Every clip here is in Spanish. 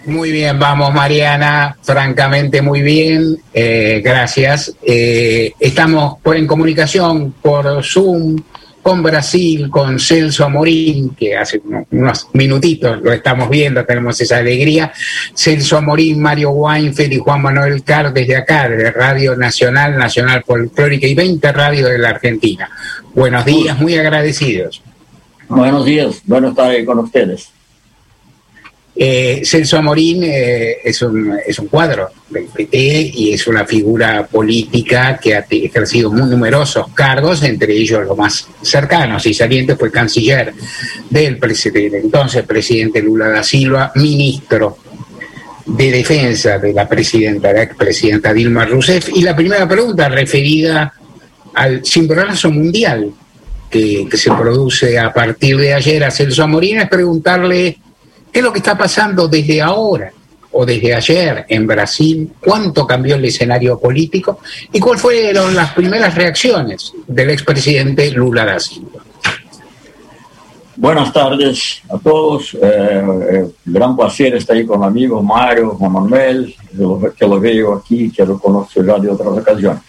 Muy bien, vamos Mariana, francamente muy bien, gracias. Estamos en comunicación por Zoom con Brasil, con Celso Amorín, que hace unos minutitos lo estamos viendo, tenemos esa alegría. Celso Amorín, Mario Weinfeld y Juan Manuel Carr desde acá, desde Radio Nacional, Nacional Folclórica y 20 radios de la Argentina. Buenos días, muy agradecidos. Buenos días, bueno estar ahí con ustedes. Celso Amorín es un cuadro del PT y es una figura política que ha ejercido muy numerosos cargos, entre ellos los más cercanos y salientes fue canciller del entonces presidente Lula da Silva, ministro de Defensa de la expresidenta Dilma Rousseff. Y la primera pregunta referida al cimbronazo mundial que se produce a partir de ayer a Celso Amorín es preguntarle ¿qué es lo que está pasando desde ahora o desde ayer en Brasil? ¿Cuánto cambió el escenario político? ¿Y cuáles fueron las primeras reacciones del expresidente Lula da Silva? Buenas tardes a todos. Gran placer estar ahí con el amigo Mario, Juan Manuel, que lo veo aquí, que lo conozco ya de otras ocasiones.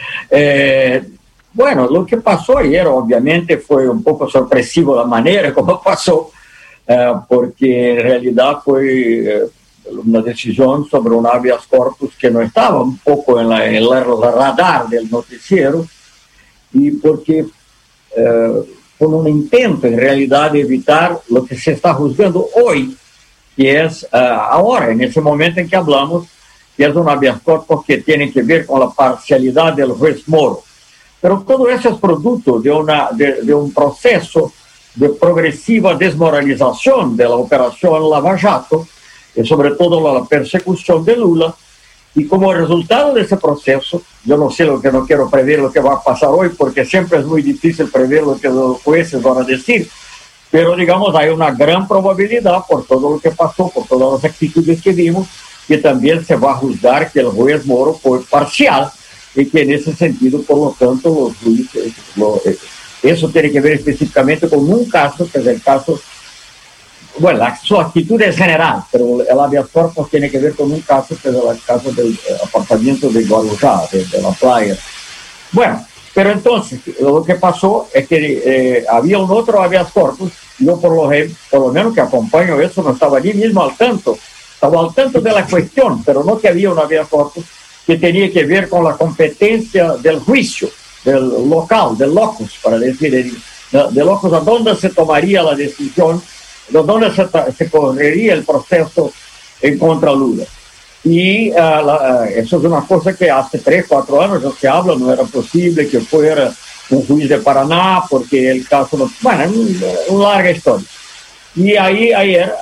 Bueno, lo que pasó ayer obviamente fue un poco sorpresivo la manera como pasó, porque en realidad fue una decisión sobre un habeas corpus que no estaba un poco en el radar del noticiero y porque fue un intento en realidad de evitar lo que se está juzgando hoy, que es ahora, en ese momento en que hablamos, que es un habeas corpus que tiene que ver con la parcialidad del juez Moro. Pero todo eso es producto de un proceso de progresiva desmoralización de la operación Lava Jato, y sobre todo la persecución de Lula, y como resultado de ese proceso, yo no sé no quiero prever lo que va a pasar hoy, porque siempre es muy difícil prever lo que los jueces van a decir, pero digamos, hay una gran probabilidad por todo lo que pasó, por todas las actitudes que vimos, que también se va a juzgar que el juez Moro fue parcial, y que en ese sentido, por lo tanto, los jueces... Eso tiene que ver específicamente con un caso, que es el caso, bueno, su actitud es general, pero el habeas corpus tiene que ver con un caso, que es el caso del apartamento de Guarujá, de la playa. Bueno, pero entonces, lo que pasó es que había un otro habeas corpus, yo por lo menos que acompaño eso, no estaba allí mismo al tanto, estaba al tanto de la cuestión, pero no que había un habeas corpus que tenía que ver con la competencia del juicio, del local, del locus, para decir, de locus a dónde se tomaría la decisión, de dónde se correría el proceso en contra Lula. Y eso es una cosa que hace 3, 4 años ya se habla, no era posible que fuera un juez de Paraná, porque el caso no... Bueno, una larga historia. Y ahí ayer,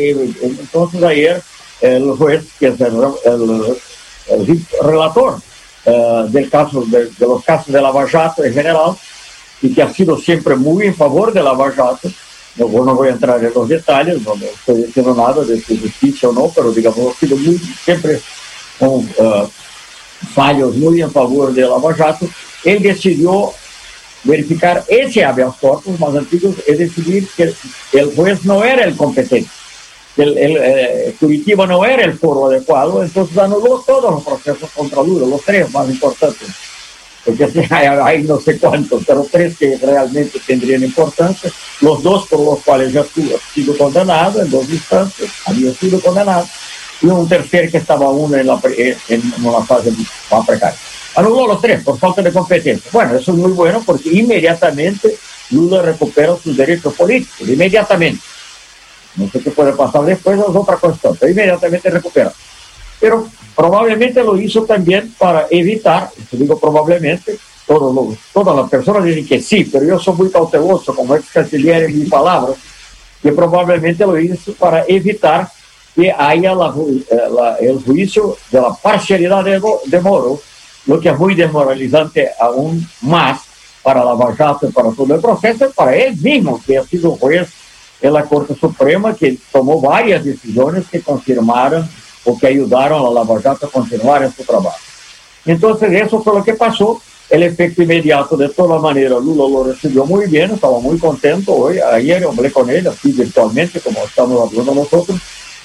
el juez, que es el relator, del caso de los casos de Lava Jato en general, y que ha sido siempre muy en favor de Lava Jato. No voy a entrar en los detalles, no estoy diciendo nada de si justicia o no, pero digamos, ha sido siempre con fallos muy en favor de Lava Jato. Él decidió verificar ese habeas corpus más antiguo y decidir que el juez no era el competente. Curitiba no era el foro adecuado, entonces anuló todos los procesos contra Lula, los 3 más importantes, porque hay no sé cuántos, pero 3 que realmente tendrían importancia, los 2 por los cuales ya ha sido condenado en 2 instancias, había sido condenado, y un tercer que estaba aún en una fase más precaria. Anuló los 3 por falta de competencia. Bueno, eso es muy bueno porque inmediatamente Lula recupera sus derechos políticos, inmediatamente. No sé qué puede pasar después, es otra cuestión, pero inmediatamente recupera. Pero probablemente lo hizo también para evitar, digo probablemente, todas las personas dicen que sí, pero yo soy muy cauteloso como ex canciller en mis palabras, que probablemente lo hizo para evitar que haya el juicio de la parcialidad de Moro, lo que es muy desmoralizante aún más para Lava Jato y para todo el proceso, para él mismo, que ha sido juez en la Corte Suprema, que tomó varias decisiones que confirmaron o que ayudaron a Lava Jato a continuar en su trabajo. Entonces, eso fue lo que pasó. El efecto inmediato, de toda manera, Lula lo recibió muy bien, estaba muy contento hoy. Ayer hablé con él, así virtualmente, como estamos hablando nosotros,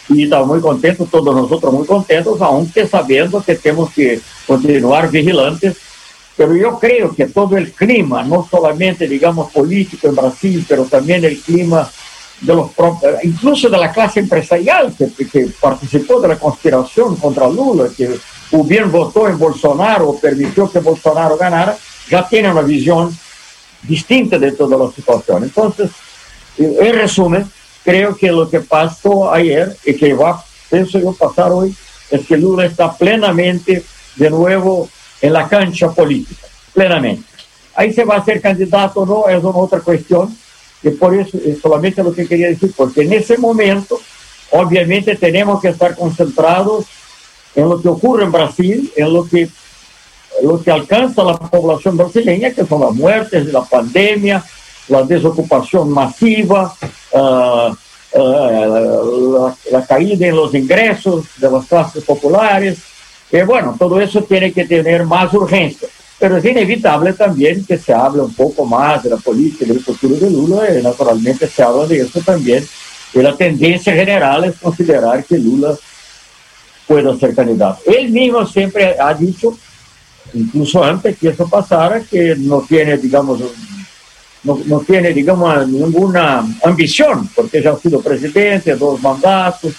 y estamos muy contentos, todos nosotros muy contentos, aunque sabiendo que tenemos que continuar vigilantes. Pero yo creo que todo el clima, no solamente, digamos, político en Brasil, pero también el clima de los propios, incluso de la clase empresarial que participó de la conspiración contra Lula, que o bien votó en Bolsonaro o permitió que Bolsonaro ganara, ya tiene una visión distinta de toda la situación. Entonces, en resumen, creo que lo que pasó ayer y que va, pienso yo, pasar hoy, es que Lula está plenamente de nuevo en la cancha política, plenamente. Ahí se va a ser candidato o no, es una otra cuestión, y por eso es solamente lo que quería decir, porque en ese momento, obviamente, tenemos que estar concentrados en lo que ocurre en Brasil, en lo que alcanza la población brasileña, que son las muertes, la pandemia, la desocupación masiva, la caída en los ingresos de las clases populares. Bueno, todo eso tiene que tener más urgencia, pero es inevitable también que se hable un poco más de la política y del futuro de Lula, y naturalmente se habla de eso también, y la tendencia general es considerar que Lula pueda ser candidato. Él mismo siempre ha dicho, incluso antes que eso pasara, que no tiene, digamos, ninguna ambición, porque ya ha sido presidente, 2 mandatos,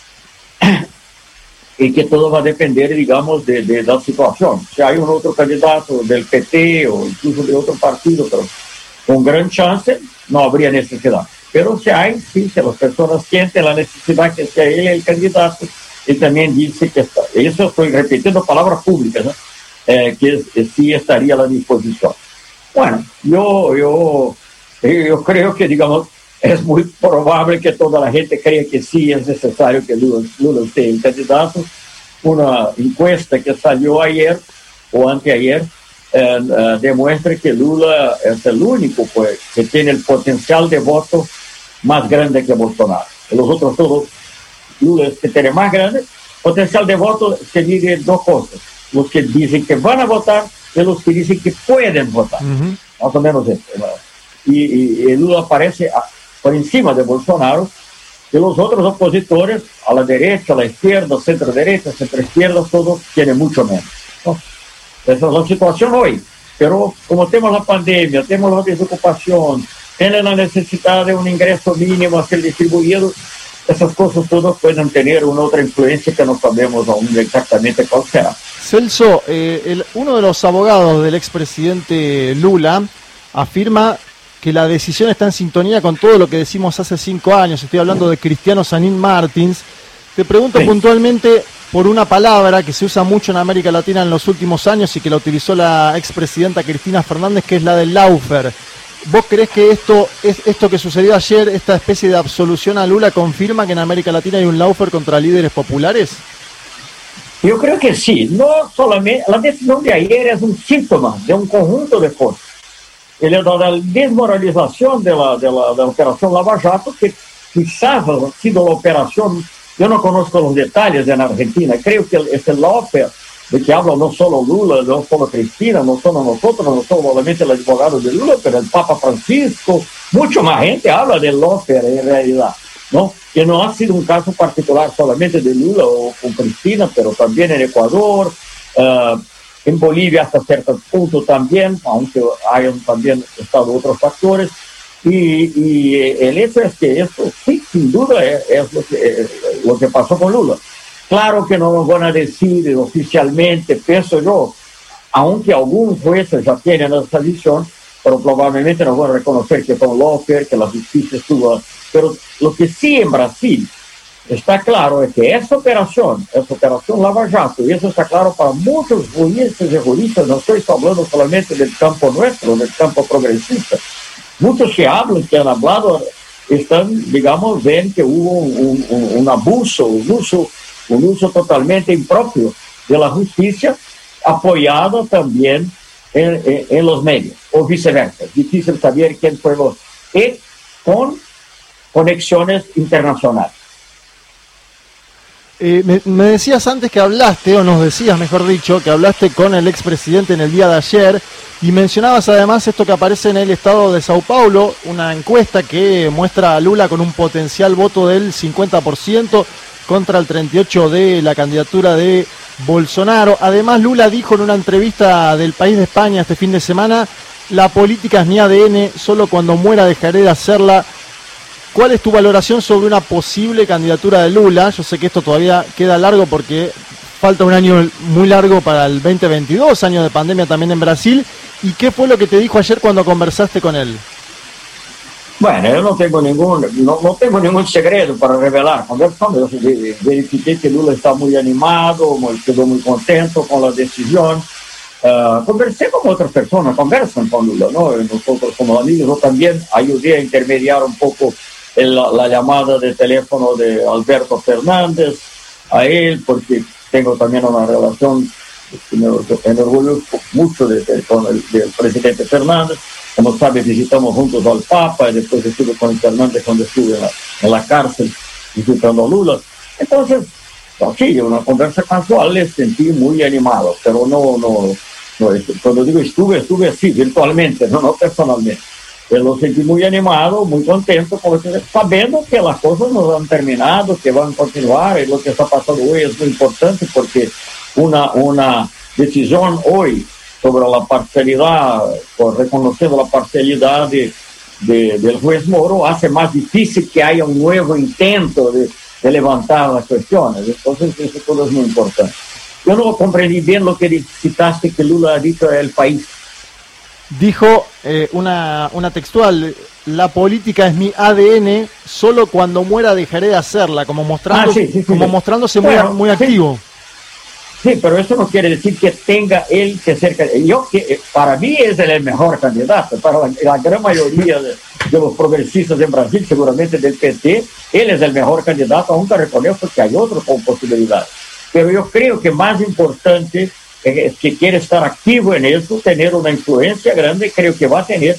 y que todo va a depender, digamos, de la situación. Si hay un otro candidato del PT o incluso de otro partido, pero con gran chance, no habría necesidad. Pero si hay, sí, si las personas sienten la necesidad que sea él el candidato, él también dice que está. Eso estoy repitiendo palabras públicas, ¿no? Que sí estaría a la disposición. Bueno, yo creo que, digamos, es muy probable que toda la gente crea que sí es necesario que Lula sea el candidato. Una encuesta que salió ayer o anteayer demuestra que Lula es el único, pues, que tiene el potencial de voto más grande que Bolsonaro. Los otros todos, Lula es que tiene más grande. Potencial de voto se divide en 2 cosas: los que dicen que van a votar y los que dicen que pueden votar. Más o menos eso. Y Lula aparece por encima de Bolsonaro, y los otros opositores, a la derecha, a la izquierda, centro-derecha, centro-izquierda, todos tienen mucho menos, ¿no? Esa es la situación hoy. Pero como tenemos la pandemia, tenemos la desocupación, tienen la necesidad de un ingreso mínimo a ser distribuido, esas cosas todas pueden tener una otra influencia que no sabemos aún exactamente cuál será. Celso, uno de los abogados del expresidente Lula afirma que la decisión está en sintonía con todo lo que decimos hace 5 años. Estoy hablando de Cristiano Sanín Martins. Te pregunto puntualmente por una palabra que se usa mucho en América Latina en los últimos años y que la utilizó la expresidenta Cristina Fernández, que es la del lawfare. ¿Vos creés que esto que sucedió ayer, esta especie de absolución a Lula, confirma que en América Latina hay un lawfare contra líderes populares? Yo creo que sí. No solamente la decisión de ayer es un síntoma de un conjunto de cosas. La desmoralización de la operación Lava Jato, que quizás ha sido la operación, yo no conozco los detalles en Argentina, creo que ese lawfare de que habla no solo Lula, no solo Cristina, no solo nosotros, no solo solamente el abogado de Lula, pero el Papa Francisco, mucho más gente habla del lawfare en realidad, ¿no? Que no ha sido un caso particular solamente de Lula o con Cristina, pero también en Ecuador, en Bolivia hasta cierto punto también, aunque hayan también estado otros factores, y el hecho es que esto sí, sin duda, es lo que pasó con Lula. Claro que no nos van a decir oficialmente, pienso yo, aunque algunos jueces ya tienen esa visión, pero probablemente nos van a reconocer que fue un lawfare, que la justicia estuvo. Pero lo que sí en Brasil está claro es que esa operación Lava Jato, y eso está claro para muchos jueces y juristas, no estoy hablando solamente del campo nuestro, del campo progresista. Muchos que hablan, que han hablado, están, digamos, ven que hubo un abuso, un uso totalmente impropio de la justicia, apoyado también en los medios, o viceversa. Es difícil saber quién fue y con conexiones internacionales. Me decías antes que hablaste, o nos decías, mejor dicho, que hablaste con el expresidente en el día de ayer y mencionabas además esto que aparece en el estado de Sao Paulo, una encuesta que muestra a Lula con un potencial voto del 50%. contra el 38 de la candidatura de Bolsonaro. Además, Lula dijo en una entrevista del País de España este fin de semana: la política es mi ADN, solo cuando muera dejaré de hacerla. ¿Cuál es tu valoración sobre una posible candidatura de Lula? Yo sé que esto todavía queda largo porque falta un año muy largo para el 2022, año de pandemia también en Brasil. ¿Y qué fue lo que te dijo ayer cuando conversaste con él? Bueno, yo no tengo ningún segredo para revelar. Conversando, yo verifiqué que Lula está muy animado, quedó muy contento con la decisión. Conversé con otras personas, conversan con Lula, ¿no? Nosotros como amigos, yo también ayudé a intermediar un poco la llamada de teléfono de Alberto Fernández a él, porque tengo también una relación que me enorgullece mucho con el presidente Fernández. Como sabe, visitamos juntos al Papa y después estuve con el Fernández cuando estuve en la cárcel visitando a Lula. Entonces, sí, una conversa casual, les sentí muy animado, pero no, cuando digo estuve así, virtualmente, no personalmente. Yo lo sentí muy animado, muy contento, sabiendo que las cosas no han terminado, que van a continuar, y lo que está pasando hoy es muy importante porque una decisión hoy sobre la parcialidad, reconociendo la parcialidad del juez Moro, hace más difícil que haya un nuevo intento de levantar las cuestiones. Entonces, eso todo es muy importante. Yo no comprendí bien lo que citaste que Lula ha dicho al país. Dijo una textual: la política es mi ADN, solo cuando muera dejaré de hacerla, como mostrándose muy activo. Sí, pero eso no quiere decir que tenga él que ser... Para mí es el mejor candidato, para la gran mayoría de los progresistas en Brasil, seguramente del PT, él es el mejor candidato, aunque reconozco que hay otros con posibilidades. Pero yo creo que más importante es que quiere estar activo en eso, tener una influencia grande, creo que va a tener.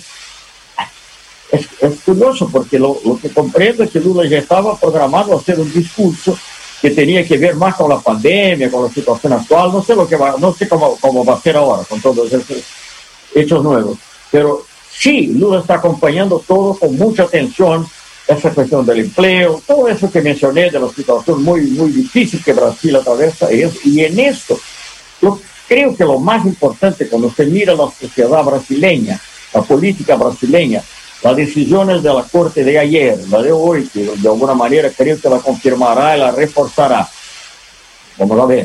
Es curioso porque lo que comprendo es que Lula ya estaba programado a hacer un discurso que tenía que ver más con la pandemia, con la situación actual. No sé cómo va a ser ahora con todos esos hechos nuevos, pero sí, Lula está acompañando todo con mucha atención, esa cuestión del empleo, todo eso que mencioné de la situación muy, muy difícil que Brasil atraviesa, y en esto yo creo que lo más importante cuando se mira la sociedad brasileña, la política brasileña, las decisiones de la Corte de ayer, la de hoy, que de alguna manera creo que la confirmará y la reforzará. Vamos a ver.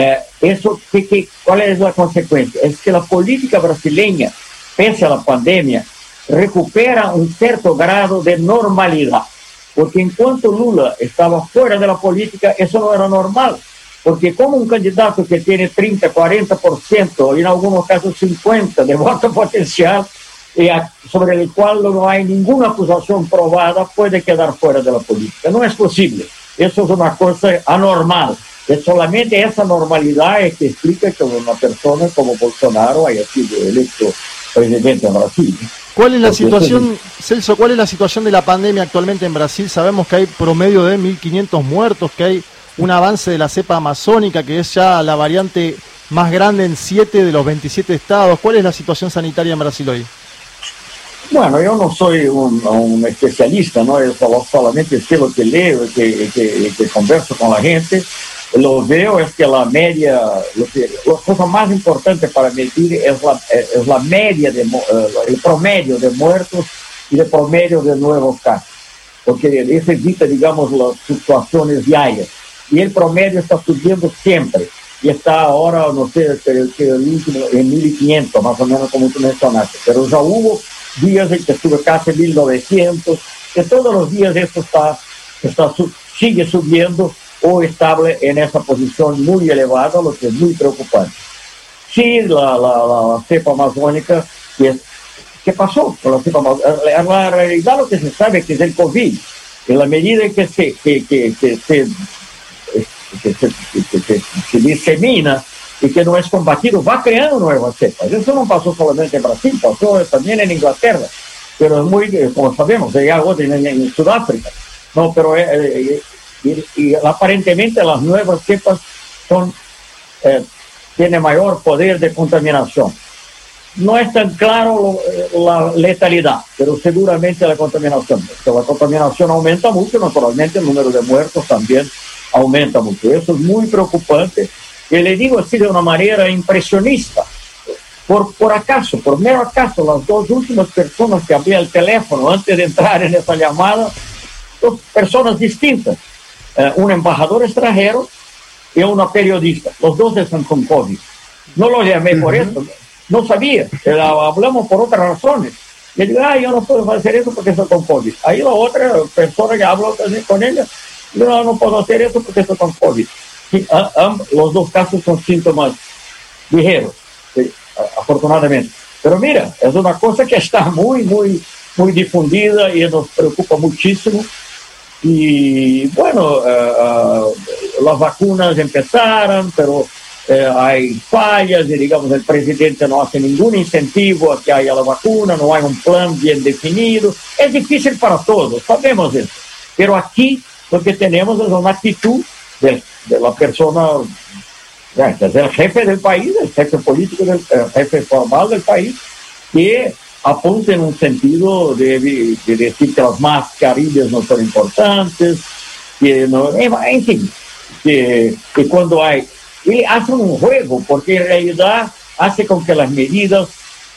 ¿Cuál es la consecuencia? Es que la política brasileña, pese a la pandemia, recupera un cierto grado de normalidad. Porque en cuanto Lula estaba fuera de la política, eso no era normal. Porque como un candidato que tiene 30, 40%, y en algunos casos 50% de voto potencial, sobre el cual no hay ninguna acusación probada, puede quedar fuera de la política. No es posible. Eso es una cosa anormal. Es solamente esa normalidad que explica que una persona como Bolsonaro haya sido electo presidente de Brasil. ¿Cuál es la situación, Celso, cuál es la situación de la pandemia actualmente en Brasil? Sabemos que hay promedio de 1.500 muertos, que hay un avance de la cepa amazónica, que es ya la variante más grande en 7 de los 27 estados. ¿Cuál es la situación sanitaria en Brasil hoy? Bueno, yo no soy un especialista, ¿no? Yo solamente sé lo que leo y que converso con la gente. Lo veo es que la media, la cosa más importante para medir es la media, el promedio de muertos y el promedio de nuevos casos. Porque eso evita, digamos, las fluctuaciones diarias. Y el promedio está subiendo siempre. Y está ahora, no sé, el último en 1.500, más o menos como tú mencionaste. Pero ya hubo días en que estuve casi 1.900, que todos los días esto sigue subiendo o estable en esa posición muy elevada, lo que es muy preocupante. Sí, la cepa amazónica, ¿qué pasó con la cepa amazónica? La realidad lo que se sabe es que es el COVID. En la medida en que se disemina y que no es combatido, va creando nuevas cepas. Eso no pasó solamente en Brasil, pasó también en Inglaterra, pero es muy, como sabemos, ya en Sudáfrica. No, pero y aparentemente las nuevas cepas tienen mayor poder de contaminación. No es tan claro la letalidad, pero seguramente la contaminación. Si la contaminación aumenta mucho, naturalmente el número de muertos también aumenta mucho. Eso es muy preocupante. Y le digo así de una manera impresionista. Por mero acaso, las dos últimas personas que abrían el teléfono antes de entrar en esa llamada, dos personas distintas. Un embajador extranjero y una periodista. Los dos están con COVID. No lo llamé por eso, no sabía. Hablamos por otras razones. Le digo, yo no puedo hacer eso porque estoy con COVID. Ahí la otra persona que habló con ella, no puedo hacer eso porque estoy con COVID. Sí, los dos casos son síntomas ligeros, sí, afortunadamente. Pero mira, es una cosa que está muy, muy, muy difundida y nos preocupa muchísimo. Y bueno, las vacunas empezaron, pero hay fallas y digamos el presidente no hace ningún incentivo a que haya la vacuna, no hay un plan bien definido. Es difícil para todos, sabemos eso. Pero aquí lo que tenemos es una actitud de la persona, del jefe del país, el jefe político, el jefe formal del país, que apunta en un sentido de decir que las mascarillas no son importantes, que no, en fin, que cuando hay, y hacen un juego, porque en realidad hace con que las medidas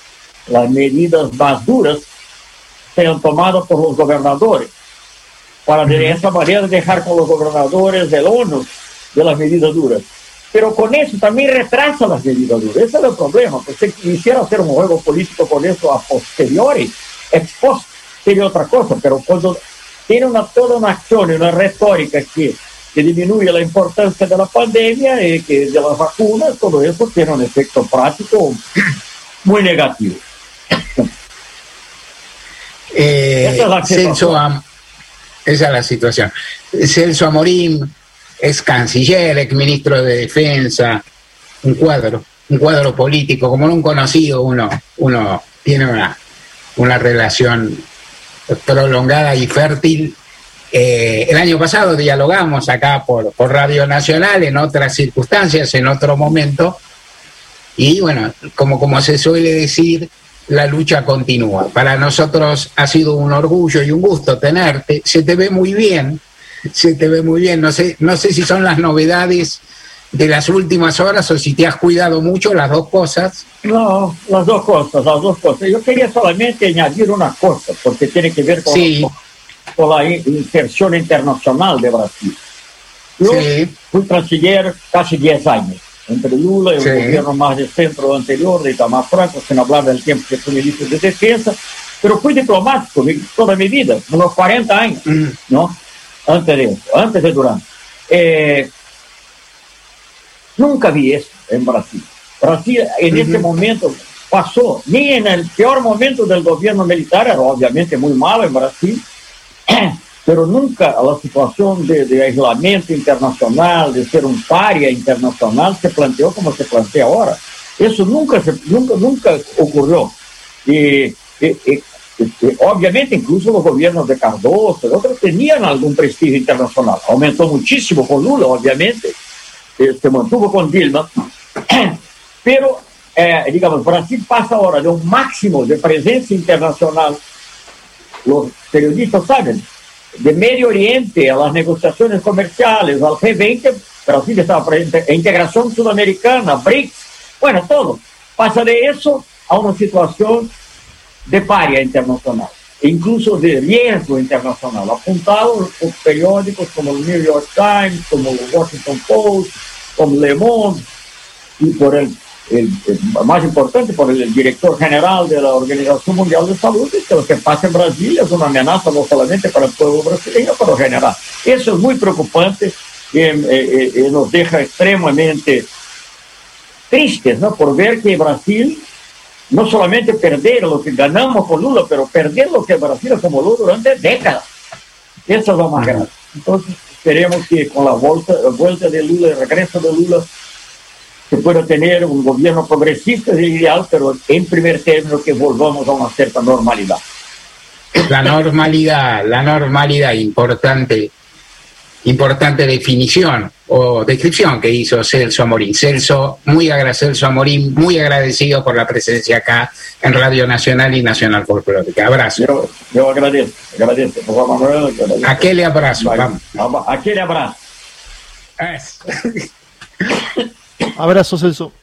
más duras sean tomadas por los gobernadores, para de esa manera dejar con los gobernadores el ONU de las medidas duras. Pero con eso también retrasa las medidas duras. Ese es el problema, porque si quisiera hacer un juego político con eso a posteriori, ex post, sería otra cosa, pero cuando tiene toda una acción y una retórica que disminuye la importancia de la pandemia y que de las vacunas, todo eso tiene un efecto práctico muy negativo. Esa es la situación. Celso Amorim es canciller, ex ministro de Defensa, un cuadro político, como en un conocido, uno tiene una relación prolongada y fértil. El año pasado dialogamos acá por Radio Nacional en otras circunstancias, en otro momento, y bueno, como se suele decir, la lucha continúa. Para nosotros ha sido un orgullo y un gusto tenerte. Se te ve muy bien. No sé si son las novedades de las últimas horas o si te has cuidado mucho, las dos cosas. No, las dos cosas. Yo quería solamente añadir una cosa, porque tiene que ver con la inserción internacional de Brasil. Yo fui canciller casi 10 años, entre Lula y el gobierno más de centro anterior, de Itamar Franco, sin hablar del tiempo que fui ministro de Defensa, pero fui diplomático toda mi vida, unos 40 años, ¿no? Antes de durante. Nunca vi eso en Brasil. Brasil en este momento pasó, ni en el peor momento del gobierno militar, era obviamente muy malo en Brasil, pero nunca la situación de aislamiento internacional, de ser un paria internacional, se planteó como se plantea ahora. Eso nunca ocurrió. Y obviamente incluso los gobiernos de Cardoso y otros tenían algún prestigio internacional. Aumentó muchísimo con Lula, obviamente, se mantuvo con Dilma, pero digamos, Brasil pasa ahora de un máximo de presencia internacional. Los periodistas saben, de Medio Oriente a las negociaciones comerciales, al G20, Brasil estaba presente, a integración sudamericana, BRICS, bueno, todo. Pasa de eso a una situación de paria internacional, incluso de riesgo internacional, apuntado por periódicos como el New York Times, como el Washington Post, como Le Monde, y por el más importante, por el director general de la Organización Mundial de Salud, que lo que pasa en Brasil es una amenaza no solamente para el pueblo brasileño, pero general. Eso es muy preocupante y nos deja extremadamente tristes, ¿no? Por ver que Brasil no solamente perder lo que ganamos con Lula, pero perder lo que Brasil acumuló durante décadas. Eso es lo más grave. Entonces, esperemos que con la vuelta de Lula, el regreso de Lula, se pueda tener un gobierno progresista de ideal, pero en primer término que volvamos a una cierta normalidad. La normalidad, importante definición o descripción que hizo Celso Amorim. Celso Amorim, muy agradecido por la presencia acá en Radio Nacional y Nacional Folclórica. Abrazo. Yo agradezco, por favor, Manuel. Aquel abrazo, vamos. Aquel abrazo. Es. Abrazo, Celso.